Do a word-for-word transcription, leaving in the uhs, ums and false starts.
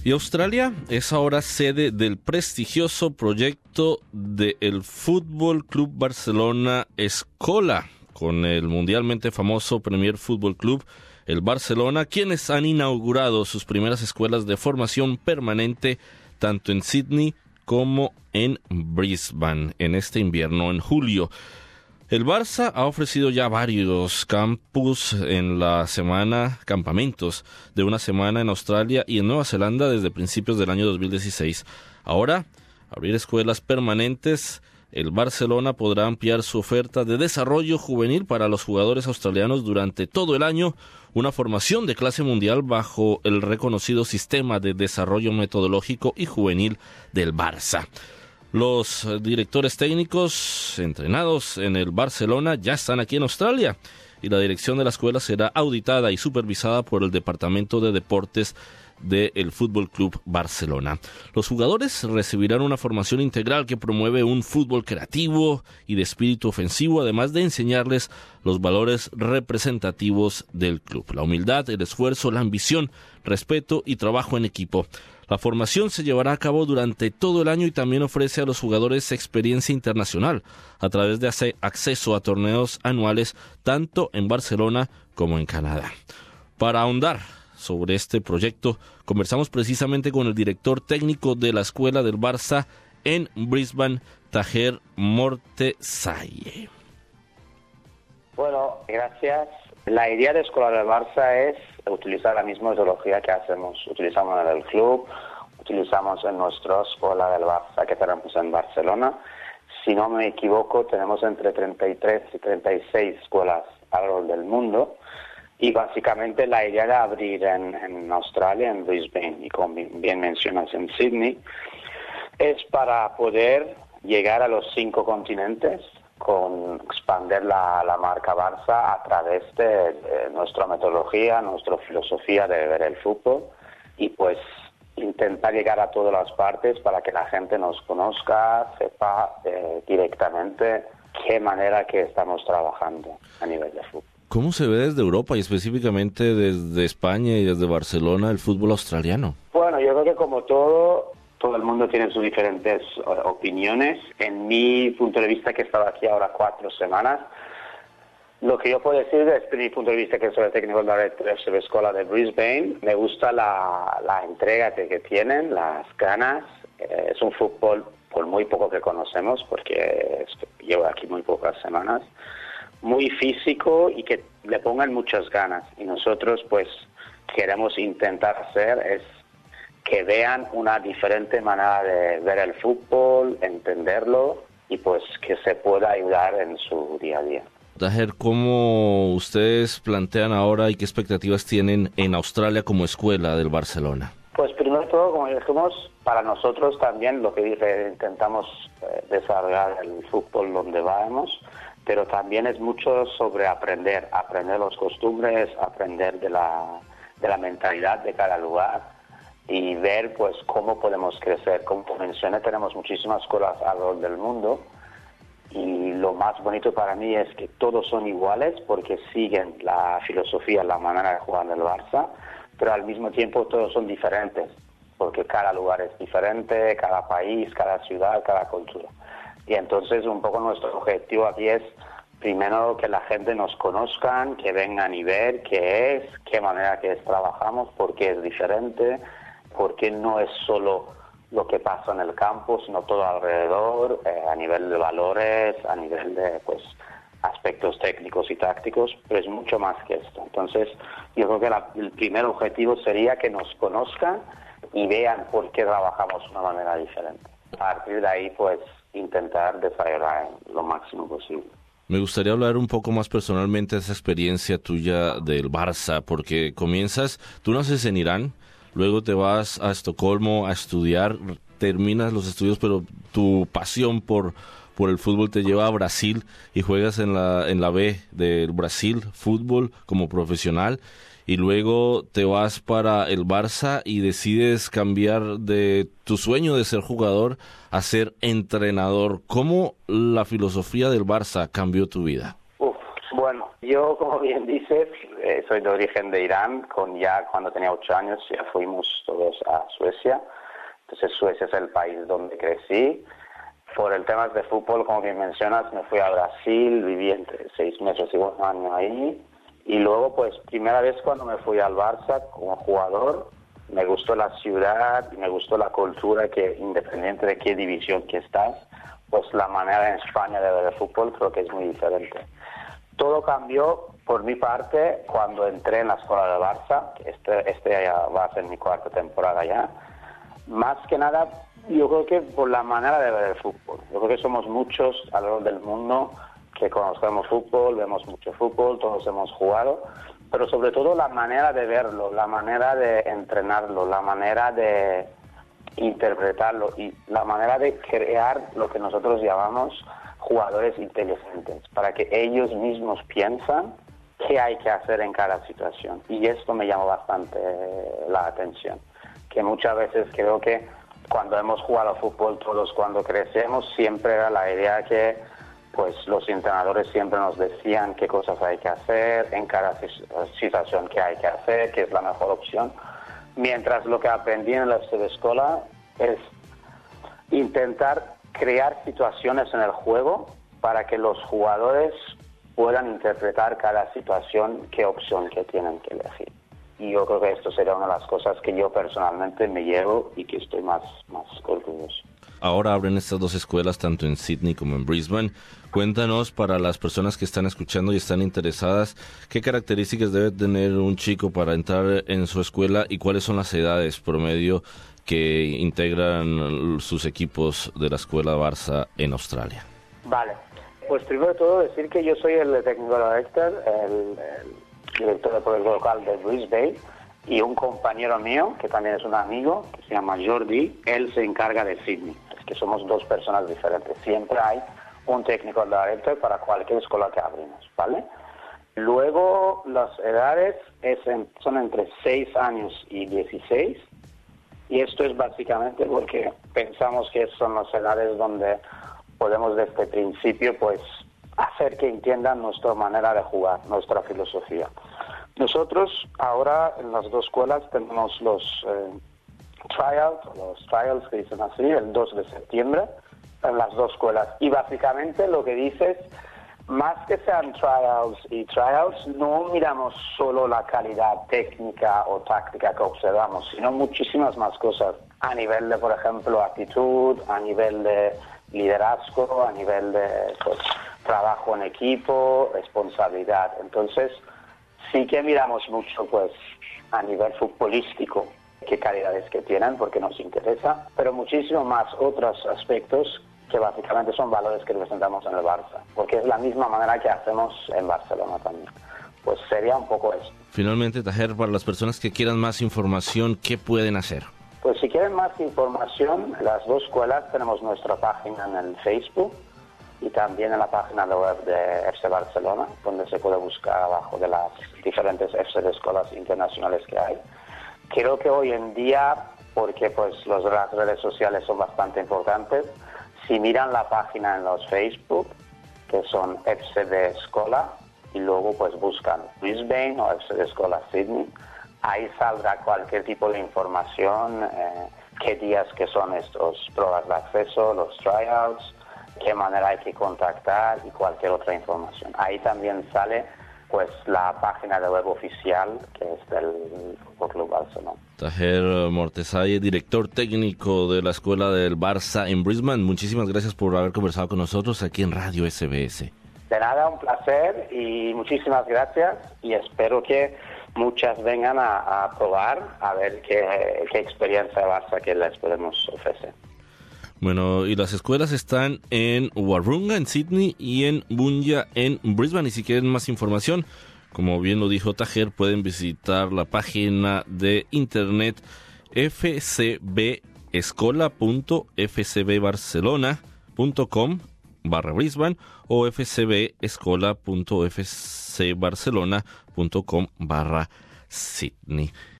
Y Australia es ahora sede del prestigioso proyecto del Fútbol Club Barcelona Escola, con el mundialmente famoso Premier Fútbol Club, el Barcelona, quienes han inaugurado sus primeras escuelas de formación permanente tanto en Sydney como en Brisbane en este invierno, en julio. El Barça ha ofrecido ya varios campus en la semana, campamentos de una semana en Australia y en Nueva Zelanda desde principios del año dos mil dieciséis. Ahora, abrir escuelas permanentes, el Barcelona podrá ampliar su oferta de desarrollo juvenil para los jugadores australianos durante todo el año, una formación de clase mundial bajo el reconocido sistema de desarrollo metodológico y juvenil del Barça. Los directores técnicos entrenados en el Barcelona ya están aquí en Australia y la dirección de la escuela será auditada y supervisada por el Departamento de Deportes del Fútbol Club Barcelona. Los jugadores recibirán una formación integral que promueve un fútbol creativo y de espíritu ofensivo, además de enseñarles los valores representativos del club: la humildad, el esfuerzo, la ambición, respeto y trabajo en equipo. La formación se llevará a cabo durante todo el año y también ofrece a los jugadores experiencia internacional a través de acceso a torneos anuales tanto en Barcelona como en Canadá. Para ahondar sobre este proyecto, conversamos precisamente con el director técnico de la escuela del Barça en Brisbane, Taher Mortesaye. Bueno, gracias. La idea de Escuela del Barça es utilizar la misma metodología que hacemos, utilizamos en el club, utilizamos en nuestra escuela del Barça que tenemos en Barcelona. Si no me equivoco, tenemos entre treinta y tres y treinta y seis escuelas alrededor del mundo. Y básicamente la idea de abrir en, en Australia, en Brisbane y como bien mencionas en Sydney, es para poder llegar a los cinco continentes con expandir la, la marca Barça a través de, de nuestra metodología, nuestra filosofía de ver el fútbol y pues intentar llegar a todas las partes para que la gente nos conozca, sepa eh, directamente qué manera que estamos trabajando a nivel de fútbol. ¿Cómo se ve desde Europa y específicamente desde España y desde Barcelona el fútbol australiano? Bueno, yo creo que como todo, todo el mundo tiene sus diferentes opiniones. En mi punto de vista, que he estado aquí ahora cuatro semanas, lo que yo puedo decir desde mi punto de vista, que soy el técnico de la escuela de Brisbane, me gusta la, la entrega que, que tienen, las ganas. Eh, es un fútbol por muy poco que conocemos, porque llevo aquí muy pocas semanas, muy físico y que le pongan muchas ganas. Y nosotros pues queremos intentar hacer es que vean una diferente manera de ver el fútbol, entenderlo y pues que se pueda ayudar en su día a día. Taher, ¿cómo ustedes plantean ahora y qué expectativas tienen en Australia como escuela del Barcelona? Pues primero de todo, como dijimos, para nosotros también lo que dije, intentamos eh, desarrollar el fútbol donde vamos, pero también es mucho sobre aprender, aprender las costumbres, aprender de la, de la mentalidad de cada lugar y ver pues cómo podemos crecer. Como mencioné, tenemos muchísimas escuelas alrededor del mundo y lo más bonito para mí es que todos son iguales porque siguen la filosofía, la manera de jugar del Barça, pero al mismo tiempo todos son diferentes porque cada lugar es diferente, cada país, cada ciudad, cada cultura. Y entonces un poco nuestro objetivo aquí es primero que la gente nos conozcan, que vengan y ver qué es, qué manera que es trabajamos, por qué es diferente, por qué no es solo lo que pasa en el campo, sino todo alrededor, eh, a nivel de valores, a nivel de pues aspectos técnicos y tácticos, pero es mucho más que esto. Entonces yo creo que la, el primer objetivo sería que nos conozcan y vean por qué trabajamos de una manera diferente. A partir de ahí pues intentar desarrollar lo máximo posible. Me gustaría hablar un poco más personalmente de esa experiencia tuya del Barça, porque comienzas, tú naces en Irán, luego te vas a Estocolmo a estudiar, terminas los estudios, pero tu pasión por, por el fútbol te lleva a Brasil y juegas en la, en la B del Brasil, fútbol como profesional. Y luego te vas para el Barça y decides cambiar de tu sueño de ser jugador a ser entrenador. ¿Cómo la filosofía del Barça cambió tu vida? Uf, bueno, yo, como bien dices, eh, soy de origen de Irán. Con ya cuando tenía ocho años ya fuimos todos estudios a Suecia. Entonces Suecia es el país donde crecí. Por el tema de fútbol, como bien mencionas, me fui a Brasil, viví entre seis meses y un año ahí. Y luego, pues, primera vez cuando me fui al Barça como jugador, me gustó la ciudad, me gustó la cultura, que independiente de qué división que estás, pues la manera en España de ver el fútbol creo que es muy diferente. Todo cambió por mi parte cuando entré en la escuela de Barça, este, este ya va a ser mi cuarta temporada ya. Más que nada, yo creo que por la manera de ver el fútbol. Yo creo que somos muchos alrededor del mundo que conocemos fútbol, vemos mucho fútbol, todos hemos jugado, pero sobre todo la manera de verlo, la manera de entrenarlo, la manera de interpretarlo y la manera de crear lo que nosotros llamamos jugadores inteligentes, para que ellos mismos piensan qué hay que hacer en cada situación. Y esto me llamó bastante la atención, que muchas veces creo que cuando hemos jugado fútbol todos cuando crecemos siempre era la idea que pues los entrenadores siempre nos decían qué cosas hay que hacer en cada situación que hay que hacer, qué es la mejor opción, mientras lo que aprendí en la escuela es intentar crear situaciones en el juego para que los jugadores puedan interpretar cada situación, qué opción que tienen que elegir. Y yo creo que esto sería una de las cosas que yo personalmente me llevo y que estoy más, más orgulloso. Ahora abren estas dos escuelas tanto en Sydney como en Brisbane. Cuéntanos, para las personas que están escuchando y están interesadas, qué características debe tener un chico para entrar en su escuela y cuáles son las edades promedio que integran sus equipos de la escuela Barça en Australia. Vale, pues primero de todo decir que yo soy el técnico director, el, el director de proyecto local de Brisbane, y un compañero mío, que también es un amigo, que se llama Jordi, él se encarga de Sydney. Es que somos dos personas diferentes. Siempre hay un técnico director para cualquier escuela que abrimos, ¿vale? Luego, las edades es en, son entre seis años y dieciséis, y esto es básicamente porque pensamos que son las edades donde podemos desde el principio pues hacer que entiendan nuestra manera de jugar, nuestra filosofía. Nosotros ahora en las dos escuelas tenemos los eh, tryouts, los trials que dicen así, el dos de septiembre en las dos escuelas. Y básicamente lo que dices, más que sean tryouts y tryouts, no miramos solo la calidad técnica o táctica que observamos, sino muchísimas más cosas a nivel de, por ejemplo, actitud, a nivel de liderazgo, a nivel de pues, trabajo en equipo, responsabilidad. Entonces, sí que miramos mucho pues a nivel futbolístico qué calidades que tienen porque nos interesa, pero muchísimo más otros aspectos que básicamente son valores que representamos en el Barça, porque es la misma manera que hacemos en Barcelona también. Pues sería un poco eso. Finalmente, Taher, para las personas que quieran más información, ¿qué pueden hacer? Pues si quieren más información, las dos escuelas tenemos nuestra página en el Facebook y también en la página de web de F C Barcelona, donde se puede buscar abajo de las diferentes F C de escuelas internacionales que hay. Creo que hoy en día, porque pues los, las redes sociales son bastante importantes, si miran la página en los Facebook, que son F C de Escola, y luego pues buscan Brisbane o F C de Escola Sydney, ahí saldrá cualquier tipo de información, eh, qué días que son estos pruebas de acceso, los tryouts, qué manera hay que contactar y cualquier otra información. Ahí también sale pues la página de web oficial que es del Fútbol Club Barcelona. Taher Mortesaye, director técnico de la Escuela del Barça en Brisbane, muchísimas gracias por haber conversado con nosotros aquí en Radio S B S. De nada, un placer y muchísimas gracias y espero que muchas vengan a, a probar a ver qué, qué experiencia de Barça que les podemos ofrecer. Bueno, y las escuelas están en Warrunga, en Sydney, y en Bunya, en Brisbane. Y si quieren más información, como bien lo dijo Taher, pueden visitar la página de internet f c b escola punto f c b barcelona punto com barra Brisbane o f c b escola punto f c barcelona punto com barra Sydney.